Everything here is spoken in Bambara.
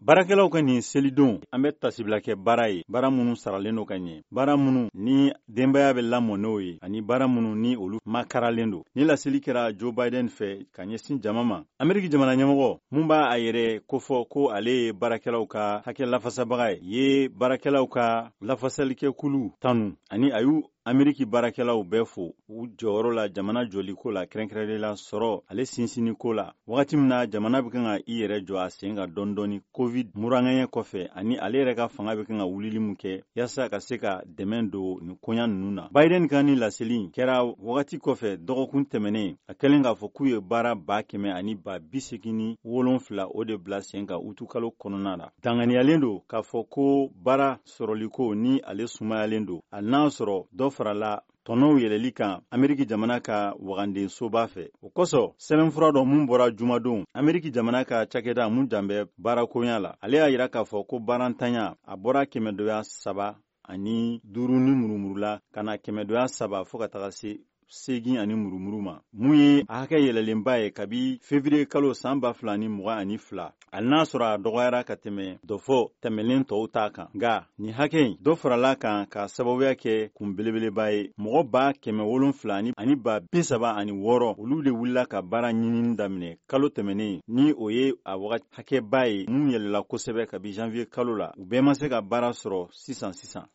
Baarakɛlaw ka nin selidon an bɛ tasibila kɛ baara ye baara minnu saralen don ka ɲɛ baara minnu ni denbaya bɛ lamɔ n'o ye ani baara minnu ni olu makaralen don ni laseli kɛra Joe Biden fɛ ka ɲɛsin jama ma Ameriki jamana ɲɛmɔgɔ mun b'a a yɛrɛ kofɔ ko ale ye baarakɛlaw ka hakɛ lafasabaga ye baarakɛlaw ka lafasalikɛkulu tanu ani a y'u Ameriki baarakɛlaw bɛɛ fo u jɔyɔrɔ la jamana jɔliko la kɛrɛnkɛrɛnla sɔrɔ ale sinsinniko la wagati min na jamana bɛ kan ka i yɛrɛ jɔ a sen ka dɔɔni covid murangɛɲɛ kɔfɛ ani ale yɛrɛ ka fanga bɛ kan ka wulili min kɛ yasa ka se ka dɛmɛ don nin koɲa ninnu na Biden ka ni laseli kɛra wagati kɔfɛ dɔgɔkun tɛmɛnen a kɛlen k'a fɔ k'u ye baara 100 ani 87 o de bila sen ka utukalo kɔnɔna la danganiyalen don k'a fɔ ko baara sɔrɔliko ni ale sumayalen don a n'a sɔrɔ dɔ farala tɔnɔw yɛlɛli kan Ameriki jamana ka waganden soba fɛ o kosɔn sɛbɛnfura dɔ mun bɔra jumadon Ameriki jamana ka cakɛda mun janbɛ baarakoɲa la ale y'a yira k'a fɔ ko baarantanya a bɔra 300 ani 5 ni murumuru la ka na 300 fɔ ka taga se 8 ani murumuru ma mun ye a hakɛ yɛlɛlenba ye kabi février kalo san 2022 hali n'a sɔrɔ a dɔgɔyara ka tɛmɛ dɔ fɔ tɛmɛlen tɔw ta kan nka nin hakɛ in dɔ farala kan ka sababuya kɛ kun belebeleba ye mɔgɔ 7,700 ani 36,000 olu de wulila ka baara ɲinini daminɛ kalo tɛmɛnen ni o ye a wagati hakɛba ye mun yɛlɛla kosɛbɛ kabi janvier kalo la u bɛɛ ma se ka baara sɔrɔ sisan